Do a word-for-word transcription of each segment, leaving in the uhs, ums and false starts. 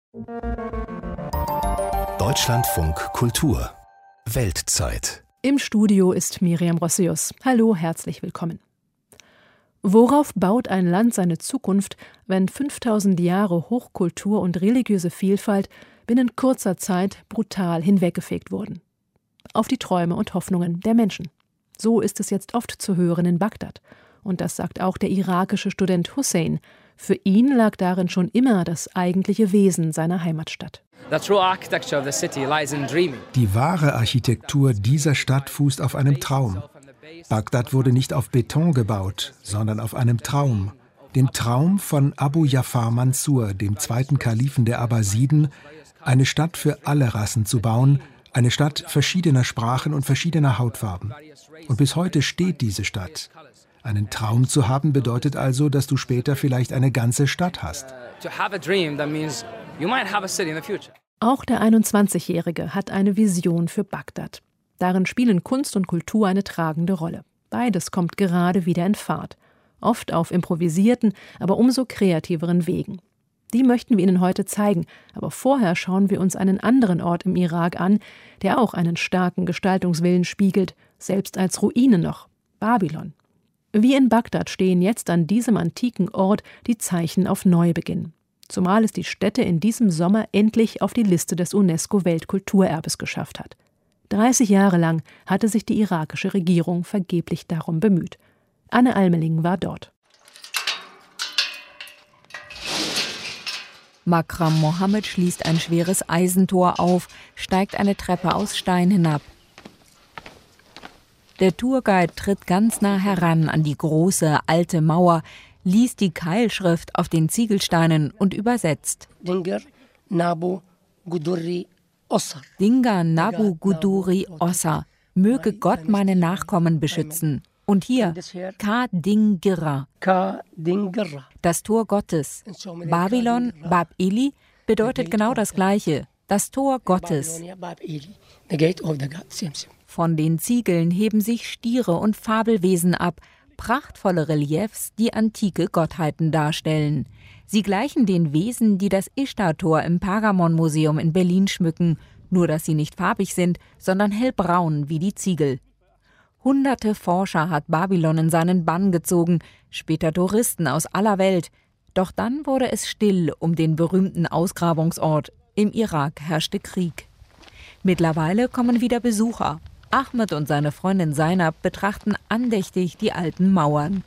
Deutschlandfunk Kultur Weltzeit. Im Studio ist Miriam Rossius. Hallo, herzlich willkommen. Worauf baut ein Land seine Zukunft, wenn fünftausend Jahre Hochkultur und religiöse Vielfalt binnen kurzer Zeit brutal hinweggefegt wurden? Auf die Träume und Hoffnungen der Menschen. So ist es jetzt oft zu hören in Bagdad. Und das sagt auch der irakische Student Hussein. Für ihn lag darin schon immer das eigentliche Wesen seiner Heimatstadt. Die wahre Architektur dieser Stadt fußt auf einem Traum. Bagdad wurde nicht auf Beton gebaut, sondern auf einem Traum. Dem Traum von Abu Ja'far Mansur, dem zweiten Kalifen der Abbasiden, eine Stadt für alle Rassen zu bauen, eine Stadt verschiedener Sprachen und verschiedener Hautfarben. Und bis heute steht diese Stadt. Einen Traum zu haben bedeutet also, dass du später vielleicht eine ganze Stadt hast. Auch der einundzwanzigjährige hat eine Vision für Bagdad. Darin spielen Kunst und Kultur eine tragende Rolle. Beides kommt gerade wieder in Fahrt. Oft auf improvisierten, aber umso kreativeren Wegen. Die möchten wir Ihnen heute zeigen, aber vorher schauen wir uns einen anderen Ort im Irak an, der auch einen starken Gestaltungswillen spiegelt, selbst als Ruine noch: Babylon. Wie in Bagdad stehen jetzt an diesem antiken Ort die Zeichen auf Neubeginn. Zumal es die Stätte in diesem Sommer endlich auf die Liste des UNESCO-Weltkulturerbes geschafft hat. dreißig Jahre lang hatte sich die irakische Regierung vergeblich darum bemüht. Anne Almeling war dort. Makram Mohammed schließt ein schweres Eisentor auf, steigt eine Treppe aus Stein hinab. Der Tourguide tritt ganz nah heran an die große, alte Mauer, liest die Keilschrift auf den Ziegelsteinen und übersetzt. Dingar Nabu Guduri Ossa. Dingar Nabu Guduri Ossa. Möge Gott meine Nachkommen beschützen. Und hier, Ka Dingirra. Das Tor Gottes. Babylon, Bab Eli, bedeutet genau das Gleiche. Das Tor Gottes. Von den Ziegeln heben sich Stiere und Fabelwesen ab, prachtvolle Reliefs, die antike Gottheiten darstellen. Sie gleichen den Wesen, die das Ishtar-Tor im Pergamon-Museum in Berlin schmücken, nur dass sie nicht farbig sind, sondern hellbraun wie die Ziegel. Hunderte Forscher hat Babylon in seinen Bann gezogen, später Touristen aus aller Welt. Doch dann wurde es still um den berühmten Ausgrabungsort. Im Irak herrschte Krieg. Mittlerweile kommen wieder Besucher. Ahmed und seine Freundin Zainab betrachten andächtig die alten Mauern.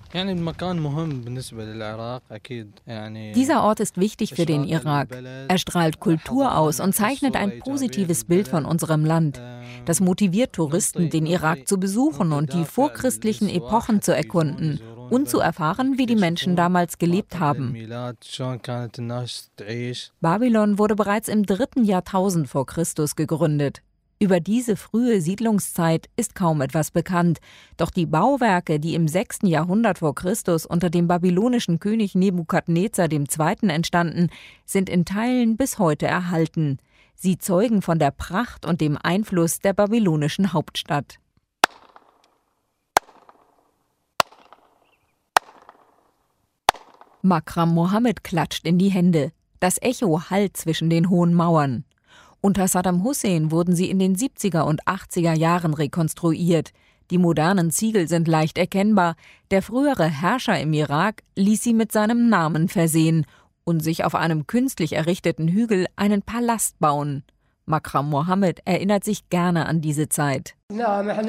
Dieser Ort ist wichtig für den Irak. Er strahlt Kultur aus und zeichnet ein positives Bild von unserem Land. Das motiviert Touristen, den Irak zu besuchen und die vorchristlichen Epochen zu erkunden und zu erfahren, wie die Menschen damals gelebt haben. Babylon wurde bereits im dritten Jahrtausend vor Christus gegründet. Über diese frühe Siedlungszeit ist kaum etwas bekannt. Doch die Bauwerke, die im sechsten Jahrhundert vor Christus unter dem babylonischen König Nebukadnezar der Zweite entstanden, sind in Teilen bis heute erhalten. Sie zeugen von der Pracht und dem Einfluss der babylonischen Hauptstadt. Makram Mohammed klatscht in die Hände. Das Echo hallt zwischen den hohen Mauern. Unter Saddam Hussein wurden sie in den siebziger und achtziger Jahren rekonstruiert. Die modernen Ziegel sind leicht erkennbar. Der frühere Herrscher im Irak ließ sie mit seinem Namen versehen und sich auf einem künstlich errichteten Hügel einen Palast bauen. Makram Mohammed erinnert sich gerne an diese Zeit. Wir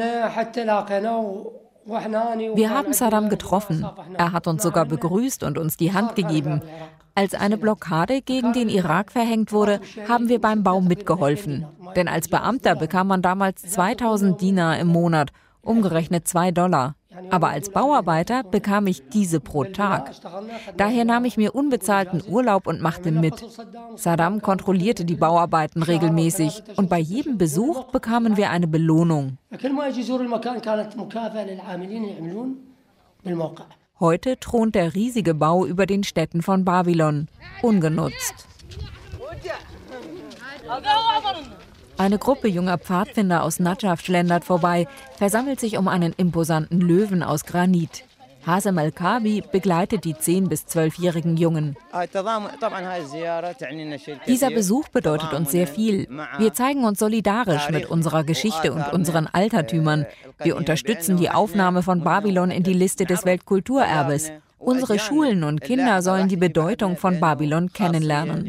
haben Saddam getroffen. Er hat uns sogar begrüßt und uns die Hand gegeben. Als eine Blockade gegen den Irak verhängt wurde, haben wir beim Bau mitgeholfen. Denn als Beamter bekam man damals zweitausend Dinar im Monat, umgerechnet zwei Dollar. Aber als Bauarbeiter bekam ich diese pro Tag. Daher nahm ich mir unbezahlten Urlaub und machte mit. Saddam kontrollierte die Bauarbeiten regelmäßig und bei jedem Besuch bekamen wir eine Belohnung. Heute thront der riesige Bau über den Städten von Babylon, ungenutzt. Eine Gruppe junger Pfadfinder aus Nadschaf schlendert vorbei, versammelt sich um einen imposanten Löwen aus Granit. Hazem Al-Kabi begleitet die zehn- bis zwölfjährigen Jungen. Dieser Besuch bedeutet uns sehr viel. Wir zeigen uns solidarisch mit unserer Geschichte und unseren Altertümern. Wir unterstützen die Aufnahme von Babylon in die Liste des Weltkulturerbes. Unsere Schulen und Kinder sollen die Bedeutung von Babylon kennenlernen.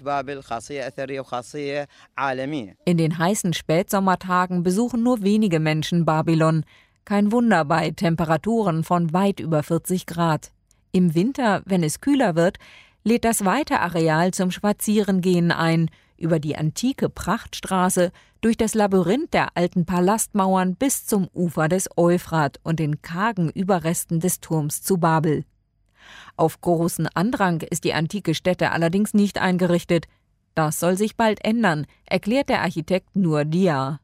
In den heißen Spätsommertagen besuchen nur wenige Menschen Babylon. Kein Wunder bei Temperaturen von weit über vierzig Grad. Im Winter, wenn es kühler wird, lädt das weite Areal zum Spazierengehen ein, über die antike Prachtstraße, durch das Labyrinth der alten Palastmauern bis zum Ufer des Euphrat und den kargen Überresten des Turms zu Babel. Auf großen Andrang ist die antike Stätte allerdings nicht eingerichtet. Das soll sich bald ändern, erklärt der Architekt Nur Dia.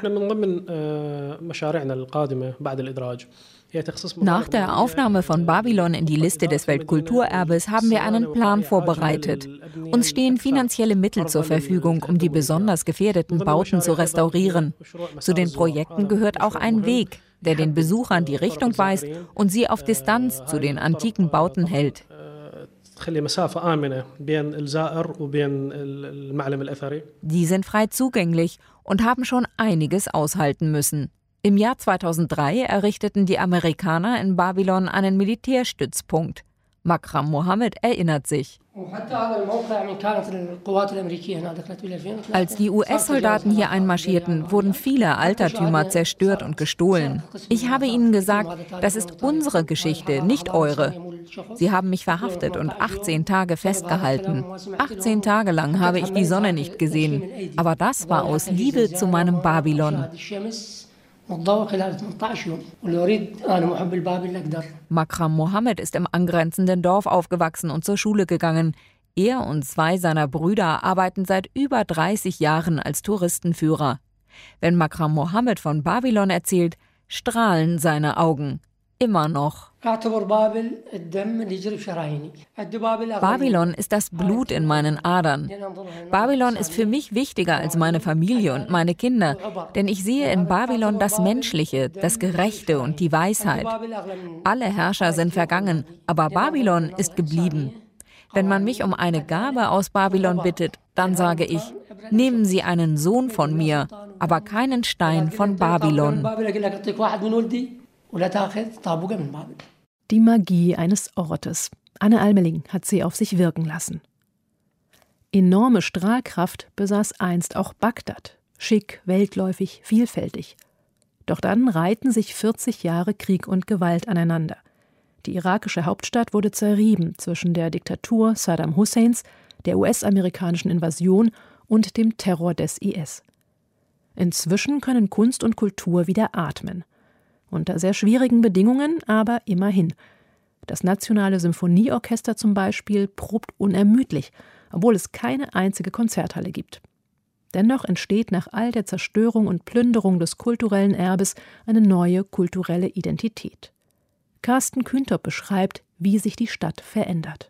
Nach der Aufnahme von Babylon in die Liste des Weltkulturerbes haben wir einen Plan vorbereitet. Uns stehen finanzielle Mittel zur Verfügung, um die besonders gefährdeten Bauten zu restaurieren. Zu den Projekten gehört auch ein Weg, der den Besuchern die Richtung weist und sie auf Distanz zu den antiken Bauten hält. Die sind frei zugänglich und haben schon einiges aushalten müssen. Im Jahr zweitausenddrei errichteten die Amerikaner in Babylon einen Militärstützpunkt. Makram Mohammed erinnert sich. Als die U S-Soldaten hier einmarschierten, wurden viele Altertümer zerstört und gestohlen. Ich habe ihnen gesagt, das ist unsere Geschichte, nicht eure. Sie haben mich verhaftet und achtzehn Tage festgehalten. achtzehn Tage lang habe ich die Sonne nicht gesehen. Aber das war aus Liebe zu meinem Babylon. Makram Mohammed ist im angrenzenden Dorf aufgewachsen und zur Schule gegangen. Er und zwei seiner Brüder arbeiten seit über dreißig Jahren als Touristenführer. Wenn Makram Mohammed von Babylon erzählt, strahlen seine Augen. Immer noch. Babylon ist das Blut in meinen Adern. Babylon ist für mich wichtiger als meine Familie und meine Kinder, denn ich sehe in Babylon das Menschliche, das Gerechte und die Weisheit. Alle Herrscher sind vergangen, aber Babylon ist geblieben. Wenn man mich um eine Gabe aus Babylon bittet, dann sage ich, nehmen Sie einen Sohn von mir, aber keinen Stein von Babylon. Die Magie eines Ortes. Anne Almeling hat sie auf sich wirken lassen. Enorme Strahlkraft besaß einst auch Bagdad. Schick, weltläufig, vielfältig. Doch dann reihten sich vierzig Jahre Krieg und Gewalt aneinander. Die irakische Hauptstadt wurde zerrieben zwischen der Diktatur Saddam Husseins, der U S-amerikanischen Invasion und dem Terror des I S. Inzwischen können Kunst und Kultur wieder atmen. Unter sehr schwierigen Bedingungen, aber immerhin. Das Nationale Symphonieorchester zum Beispiel probt unermüdlich, obwohl es keine einzige Konzerthalle gibt. Dennoch entsteht nach all der Zerstörung und Plünderung des kulturellen Erbes eine neue kulturelle Identität. Carsten Kühntop beschreibt, wie sich die Stadt verändert.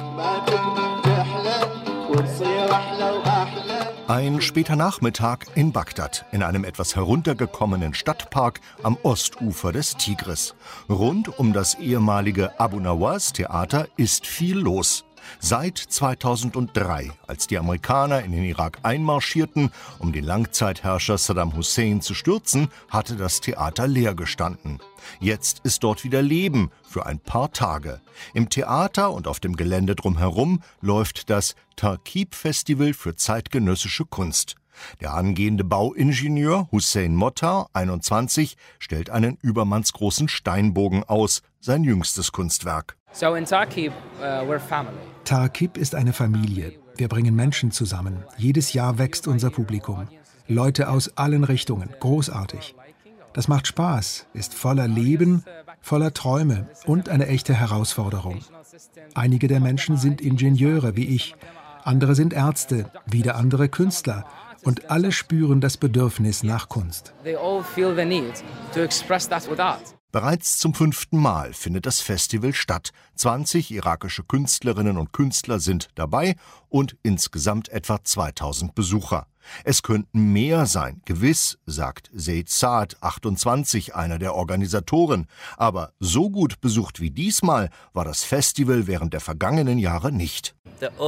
Ein später Nachmittag in Bagdad, in einem etwas heruntergekommenen Stadtpark am Ostufer des Tigris. Rund um das ehemalige Abu Nawas Theater ist viel los. Seit zweitausenddrei, als die Amerikaner in den Irak einmarschierten, um den Langzeitherrscher Saddam Hussein zu stürzen, hatte das Theater leer gestanden. Jetzt ist dort wieder Leben für ein paar Tage. Im Theater und auf dem Gelände drumherum läuft das Tarkib-Festival für zeitgenössische Kunst. Der angehende Bauingenieur Hussein Mottar, einundzwanzig, stellt einen übermannsgroßen Steinbogen aus, sein jüngstes Kunstwerk. So in Tarkib, uh, we're family. Tarkib ist eine Familie. Wir bringen Menschen zusammen. Jedes Jahr wächst unser Publikum. Leute aus allen Richtungen. Großartig. Das macht Spaß, ist voller Leben, voller Träume und eine echte Herausforderung. Einige der Menschen sind Ingenieure wie ich. Andere sind Ärzte, wieder andere Künstler. Und alle spüren das Bedürfnis nach Kunst. Bereits zum fünften Mal findet das Festival statt. zwanzig irakische Künstlerinnen und Künstler sind dabei und insgesamt etwa zweitausend Besucher. Es könnten mehr sein, gewiss, sagt Zeid Saad, achtundzwanzig, einer der Organisatoren. Aber so gut besucht wie diesmal war das Festival während der vergangenen Jahre nicht.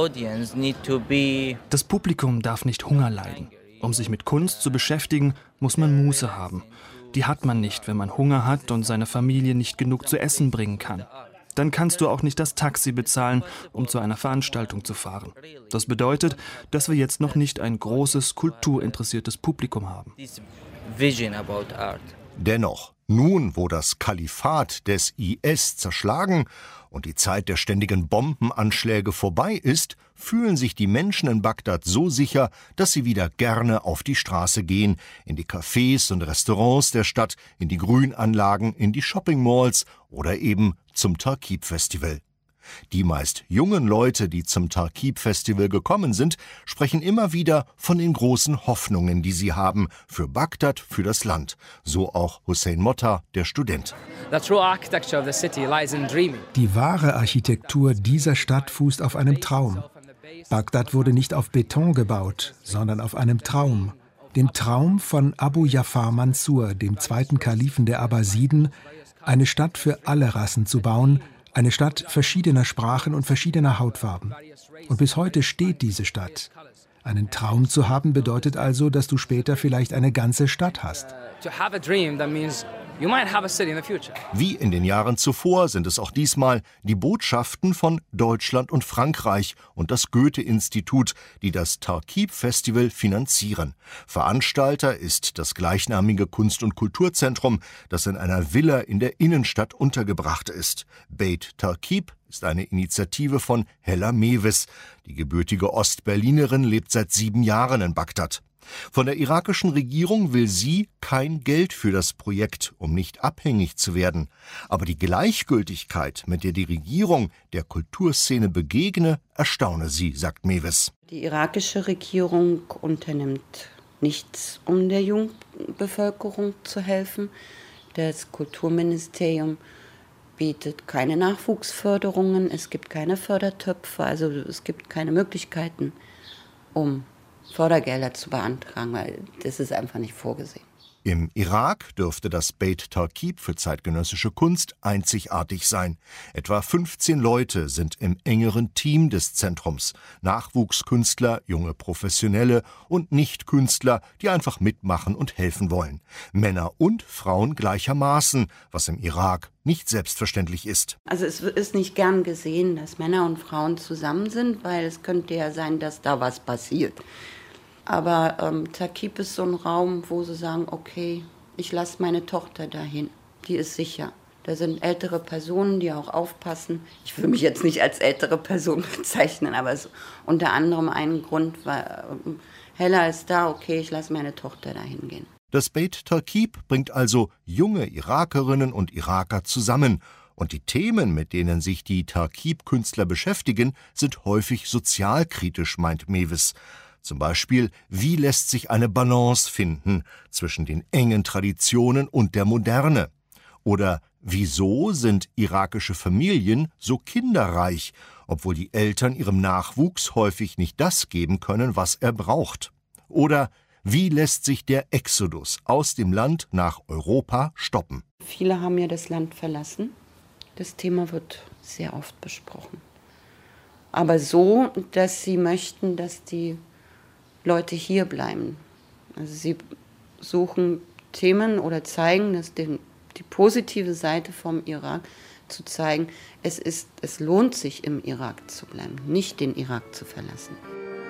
Das Publikum darf nicht Hunger leiden. Um sich mit Kunst zu beschäftigen, muss man Muße haben. Die hat man nicht, wenn man Hunger hat und seiner Familie nicht genug zu essen bringen kann. Dann kannst du auch nicht das Taxi bezahlen, um zu einer Veranstaltung zu fahren. Das bedeutet, dass wir jetzt noch nicht ein großes, kulturinteressiertes Publikum haben. Dennoch, nun, wo das Kalifat des I S zerschlagen und die Zeit der ständigen Bombenanschläge vorbei ist, fühlen sich die Menschen in Bagdad so sicher, dass sie wieder gerne auf die Straße gehen, in die Cafés und Restaurants der Stadt, in die Grünanlagen, in die Shoppingmalls oder eben zum Tarkib-Festival. Die meist jungen Leute, die zum Tarkib-Festival gekommen sind, sprechen immer wieder von den großen Hoffnungen, die sie haben für Bagdad, für das Land. So auch Hussein Motta, der Student. Die wahre Architektur dieser Stadt fußt auf einem Traum. Bagdad wurde nicht auf Beton gebaut, sondern auf einem Traum. Dem Traum von Abu Ja'far Mansur, dem zweiten Kalifen der Abbasiden, eine Stadt für alle Rassen zu bauen, eine Stadt verschiedener Sprachen und verschiedener Hautfarben. Und bis heute steht diese Stadt. Einen Traum zu haben bedeutet also, dass du später vielleicht eine ganze Stadt hast. Wie in den Jahren zuvor sind es auch diesmal die Botschaften von Deutschland und Frankreich und das Goethe-Institut, die das Tarkib-Festival finanzieren. Veranstalter ist das gleichnamige Kunst- und Kulturzentrum, das in einer Villa in der Innenstadt untergebracht ist. Beit Tarkib ist eine Initiative von Hella Mewes. Die gebürtige Ostberlinerin lebt seit sieben Jahren in Bagdad. Von der irakischen Regierung will sie kein Geld für das Projekt, um nicht abhängig zu werden. Aber die Gleichgültigkeit, mit der die Regierung der Kulturszene begegne, erstaune sie, sagt Mewes. Die irakische Regierung unternimmt nichts, um der jungen Bevölkerung zu helfen. Das Kulturministerium bietet keine Nachwuchsförderungen, es gibt keine Fördertöpfe, also es gibt keine Möglichkeiten, um Fördergelder zu beantragen, weil das ist einfach nicht vorgesehen. Im Irak dürfte das Beit Tarkib für zeitgenössische Kunst einzigartig sein. Etwa fünfzehn Leute sind im engeren Team des Zentrums. Nachwuchskünstler, junge Professionelle und Nicht-Künstler, die einfach mitmachen und helfen wollen. Männer und Frauen gleichermaßen, was im Irak nicht selbstverständlich ist. Also es ist nicht gern gesehen, dass Männer und Frauen zusammen sind, weil es könnte ja sein, dass da was passiert. Aber ähm, Tarkib ist so ein Raum, wo sie sagen, okay, ich lasse meine Tochter dahin, die ist sicher. Da sind ältere Personen, die auch aufpassen. Ich will mich jetzt nicht als ältere Person bezeichnen, aber es ist unter anderem ein Grund, weil ähm, Hella ist da, okay, ich lasse meine Tochter dahin gehen. Das Beit Tarkib bringt also junge Irakerinnen und Iraker zusammen. Und die Themen, mit denen sich die Tarkib-Künstler beschäftigen, sind häufig sozialkritisch, meint Mewes. Zum Beispiel, wie lässt sich eine Balance finden zwischen den engen Traditionen und der Moderne? Oder wieso sind irakische Familien so kinderreich, obwohl die Eltern ihrem Nachwuchs häufig nicht das geben können, was er braucht? Oder wie lässt sich der Exodus aus dem Land nach Europa stoppen? Viele haben ja das Land verlassen. Das Thema wird sehr oft besprochen. Aber so, dass sie möchten, dass die Leute hier bleiben. Also sie suchen Themen oder zeigen, dass den, die positive Seite vom Irak zu zeigen, es, ist, es lohnt sich im Irak zu bleiben, nicht den Irak zu verlassen.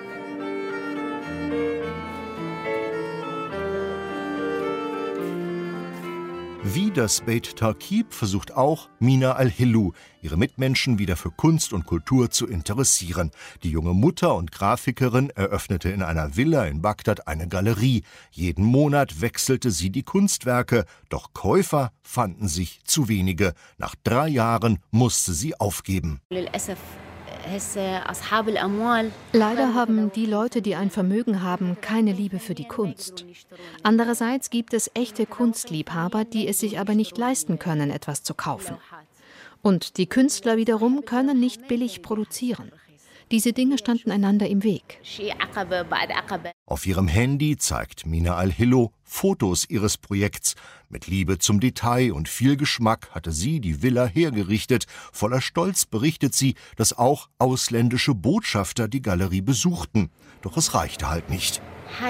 Wie das Beit Tarkib versucht auch Mina Al-Hillu, ihre Mitmenschen wieder für Kunst und Kultur zu interessieren. Die junge Mutter und Grafikerin eröffnete in einer Villa in Bagdad eine Galerie. Jeden Monat wechselte sie die Kunstwerke, doch Käufer fanden sich zu wenige. Nach drei Jahren musste sie aufgeben. Leider haben die Leute, die ein Vermögen haben, keine Liebe für die Kunst. Andererseits gibt es echte Kunstliebhaber, die es sich aber nicht leisten können, etwas zu kaufen. Und die Künstler wiederum können nicht billig produzieren. Diese Dinge standen einander im Weg. Auf ihrem Handy zeigt Mina Al-Hillo Fotos ihres Projekts. Mit Liebe zum Detail und viel Geschmack hatte sie die Villa hergerichtet. Voller Stolz berichtet sie, dass auch ausländische Botschafter die Galerie besuchten. Doch es reichte halt nicht.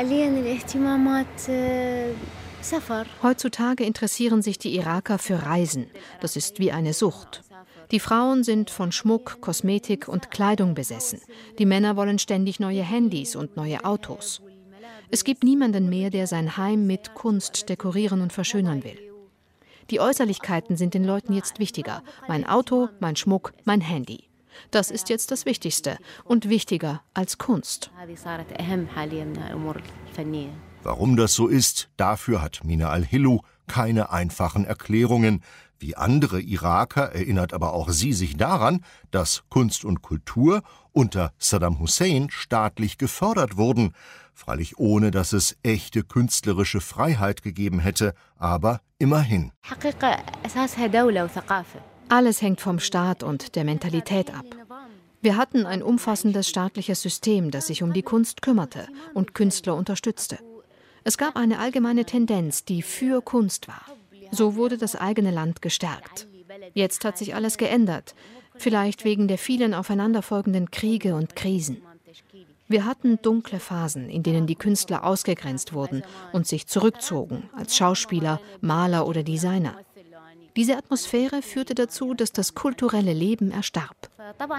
Heutzutage interessieren sich die Iraker für Reisen. Das ist wie eine Sucht. Die Frauen sind von Schmuck, Kosmetik und Kleidung besessen. Die Männer wollen ständig neue Handys und neue Autos. Es gibt niemanden mehr, der sein Heim mit Kunst dekorieren und verschönern will. Die Äußerlichkeiten sind den Leuten jetzt wichtiger. Mein Auto, mein Schmuck, mein Handy. Das ist jetzt das Wichtigste und wichtiger als Kunst. Warum das so ist, dafür hat Mina Al-Hillo keine einfachen Erklärungen. Wie andere Iraker erinnert aber auch sie sich daran, dass Kunst und Kultur unter Saddam Hussein staatlich gefördert wurden. Freilich ohne, dass es echte künstlerische Freiheit gegeben hätte, aber immerhin. Alles hängt vom Staat und der Mentalität ab. Wir hatten ein umfassendes staatliches System, das sich um die Kunst kümmerte und Künstler unterstützte. Es gab eine allgemeine Tendenz, die für Kunst war. So wurde das eigene Land gestärkt. Jetzt hat sich alles geändert, vielleicht wegen der vielen aufeinanderfolgenden Kriege und Krisen. Wir hatten dunkle Phasen, in denen die Künstler ausgegrenzt wurden und sich zurückzogen, als Schauspieler, Maler oder Designer. Diese Atmosphäre führte dazu, dass das kulturelle Leben erstarb.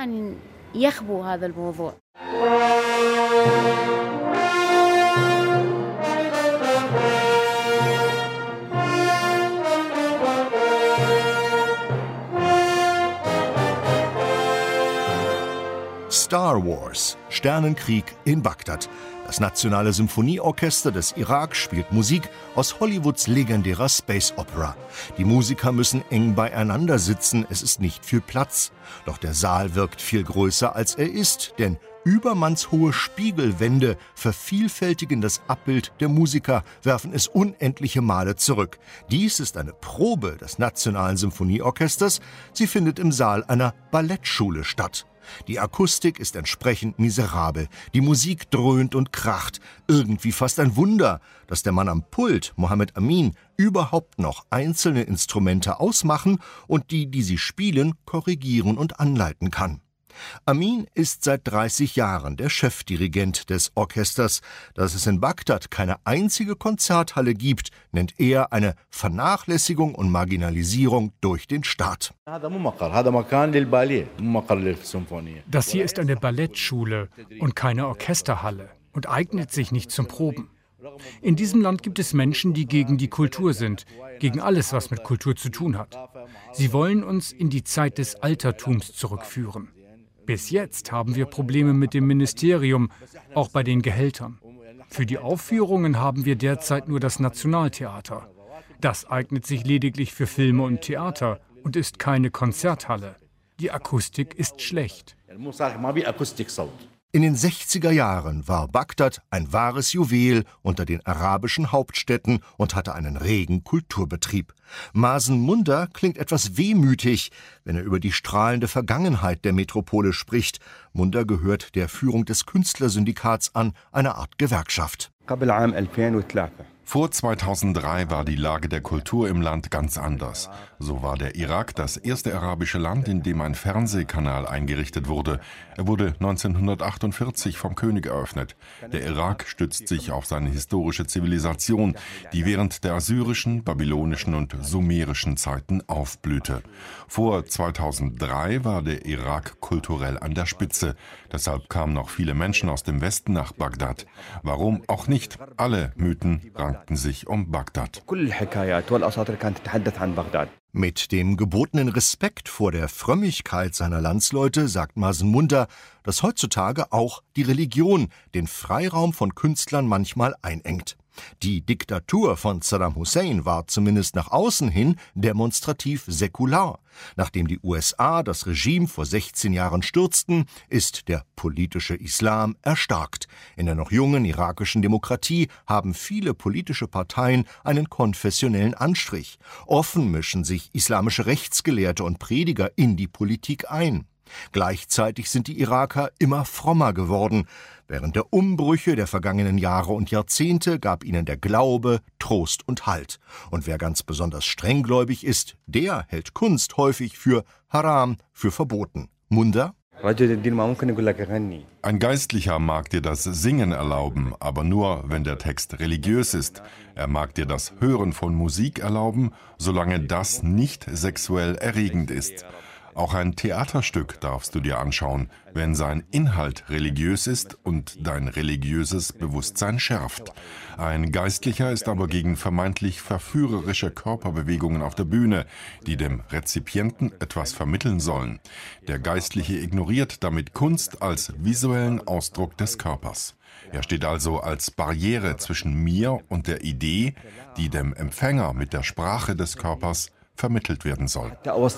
Star Wars, Sternenkrieg in Bagdad. Das Nationale Symphonieorchester des Irak spielt Musik aus Hollywoods legendärer Space Opera. Die Musiker müssen eng beieinander sitzen, es ist nicht viel Platz. Doch der Saal wirkt viel größer, als er ist, denn übermannshohe Spiegelwände vervielfältigen das Abbild der Musiker, werfen es unendliche Male zurück. Dies ist eine Probe des Nationalen Symphonieorchesters. Sie findet im Saal einer Ballettschule statt. Die Akustik ist entsprechend miserabel, die Musik dröhnt und kracht. Irgendwie fast ein Wunder, dass der Mann am Pult, Mohammed Amin, überhaupt noch einzelne Instrumente ausmachen und die, die sie spielen, korrigieren und anleiten kann. Amin ist seit dreißig Jahren der Chefdirigent des Orchesters. Dass es in Bagdad keine einzige Konzerthalle gibt, nennt er eine Vernachlässigung und Marginalisierung durch den Staat. Das hier ist eine Ballettschule und keine Orchesterhalle und eignet sich nicht zum Proben. In diesem Land gibt es Menschen, die gegen die Kultur sind, gegen alles, was mit Kultur zu tun hat. Sie wollen uns in die Zeit des Altertums zurückführen. Bis jetzt haben wir Probleme mit dem Ministerium, auch bei den Gehältern. Für die Aufführungen haben wir derzeit nur das Nationaltheater. Das eignet sich lediglich für Filme und Theater und ist keine Konzerthalle. Die Akustik ist schlecht. In den sechziger Jahren war Bagdad ein wahres Juwel unter den arabischen Hauptstädten und hatte einen regen Kulturbetrieb. Masen Munder klingt etwas wehmütig, wenn er über die strahlende Vergangenheit der Metropole spricht. Munder gehört der Führung des Künstlersyndikats an, einer Art Gewerkschaft. Vor zweitausenddrei war die Lage der Kultur im Land ganz anders. So war der Irak das erste arabische Land, in dem ein Fernsehkanal eingerichtet wurde. Er wurde neunzehnhundertachtundvierzig vom König eröffnet. Der Irak stützt sich auf seine historische Zivilisation, die während der assyrischen, babylonischen und sumerischen Zeiten aufblühte. Vor zweitausenddrei war der Irak kulturell an der Spitze. Deshalb kamen noch viele Menschen aus dem Westen nach Bagdad. Warum auch nicht? Alle Mythen rankten sich um Bagdad. Mit dem gebotenen Respekt vor der Frömmigkeit seiner Landsleute sagt Masen Munder, dass heutzutage auch die Religion den Freiraum von Künstlern manchmal einengt. Die Diktatur von Saddam Hussein war zumindest nach außen hin demonstrativ säkular. Nachdem die U S A das Regime vor sechzehn Jahren stürzten, ist der politische Islam erstarkt. In der noch jungen irakischen Demokratie haben viele politische Parteien einen konfessionellen Anstrich. Offen mischen sich islamische Rechtsgelehrte und Prediger in die Politik ein. Gleichzeitig sind die Iraker immer frommer geworden. Während der Umbrüche der vergangenen Jahre und Jahrzehnte gab ihnen der Glaube Trost und Halt. Und wer ganz besonders strenggläubig ist, der hält Kunst häufig für haram, für verboten. Munda? Ein Geistlicher mag dir das Singen erlauben, aber nur, wenn der Text religiös ist. Er mag dir das Hören von Musik erlauben, solange das nicht sexuell erregend ist. Auch ein Theaterstück darfst du dir anschauen, wenn sein Inhalt religiös ist und dein religiöses Bewusstsein schärft. Ein Geistlicher ist aber gegen vermeintlich verführerische Körperbewegungen auf der Bühne, die dem Rezipienten etwas vermitteln sollen. Der Geistliche ignoriert damit Kunst als visuellen Ausdruck des Körpers. Er steht also als Barriere zwischen mir und der Idee, die dem Empfänger mit der Sprache des Körpers vermittelt werden soll.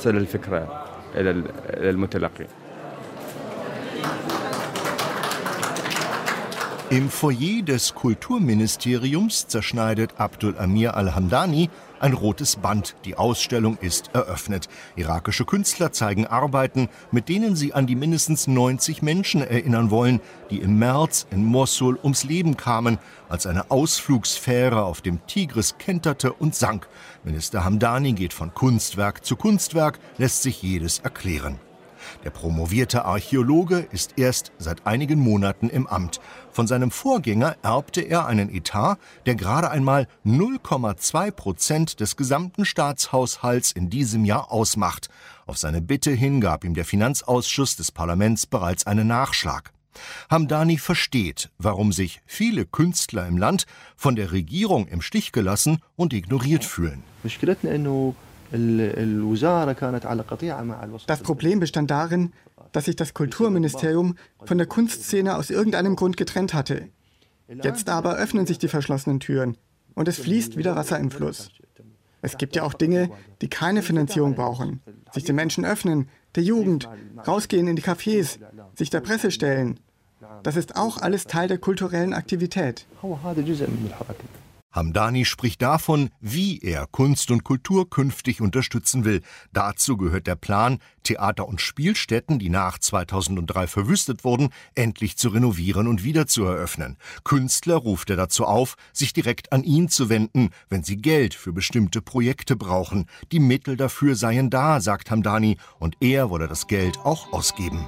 Im Foyer des Kulturministeriums zerschneidet Abdul Amir al-Hamdani ein rotes Band. Die Ausstellung ist eröffnet. Irakische Künstler zeigen Arbeiten, mit denen sie an die mindestens neunzig Menschen erinnern wollen, die im März in Mossul ums Leben kamen, als eine Ausflugsfähre auf dem Tigris kenterte und sank. Minister Hamdani geht von Kunstwerk zu Kunstwerk, lässt sich jedes erklären. Der promovierte Archäologe ist erst seit einigen Monaten im Amt. Von seinem Vorgänger erbte er einen Etat, der gerade einmal null Komma zwei Prozent des gesamten Staatshaushalts in diesem Jahr ausmacht. Auf seine Bitte hin gab ihm der Finanzausschuss des Parlaments bereits einen Nachschlag. Hamdani versteht, warum sich viele Künstler im Land von der Regierung im Stich gelassen und ignoriert fühlen. Das Problem bestand darin, dass sich das Kulturministerium von der Kunstszene aus irgendeinem Grund getrennt hatte. Jetzt aber öffnen sich die verschlossenen Türen und es fließt wieder Wasser im Fluss. Es gibt ja auch Dinge, die keine Finanzierung brauchen. Sich den Menschen öffnen, der Jugend, rausgehen in die Cafés, sich der Presse stellen. Das ist auch alles Teil der kulturellen Aktivität. Hamdani spricht davon, wie er Kunst und Kultur künftig unterstützen will. Dazu gehört der Plan, Theater und Spielstätten, die nach zweitausenddrei verwüstet wurden, endlich zu renovieren und wieder zu eröffnen. Künstler ruft er dazu auf, sich direkt an ihn zu wenden, wenn sie Geld für bestimmte Projekte brauchen. Die Mittel dafür seien da, sagt Hamdani, und er wolle das Geld auch ausgeben.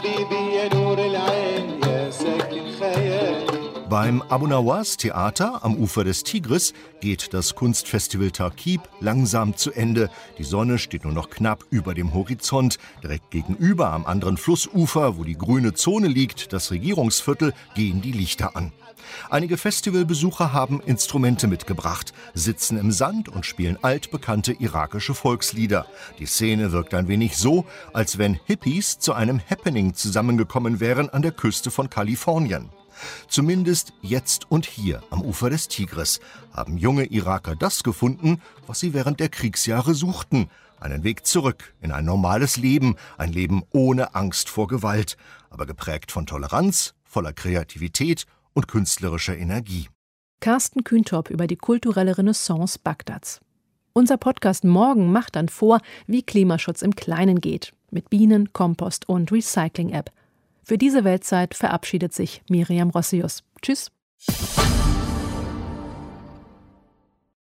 Beim Abu Nawas Theater am Ufer des Tigris geht das Kunstfestival Tarkib langsam zu Ende. Die Sonne steht nur noch knapp über dem Horizont. Direkt gegenüber am anderen Flussufer, wo die grüne Zone liegt, das Regierungsviertel, gehen die Lichter an. Einige Festivalbesucher haben Instrumente mitgebracht, sitzen im Sand und spielen altbekannte irakische Volkslieder. Die Szene wirkt ein wenig so, als wenn Hippies zu einem Happening zusammengekommen wären an der Küste von Kalifornien. Zumindest jetzt und hier am Ufer des Tigris haben junge Iraker das gefunden, was sie während der Kriegsjahre suchten. Einen Weg zurück in ein normales Leben, ein Leben ohne Angst vor Gewalt, aber geprägt von Toleranz, voller Kreativität und künstlerischer Energie. Carsten Kühntop über die kulturelle Renaissance Bagdads. Unser Podcast morgen macht dann vor, wie Klimaschutz im Kleinen geht, mit Bienen, Kompost und Recycling-App. Für diese Weltzeit verabschiedet sich Miriam Rossius. Tschüss.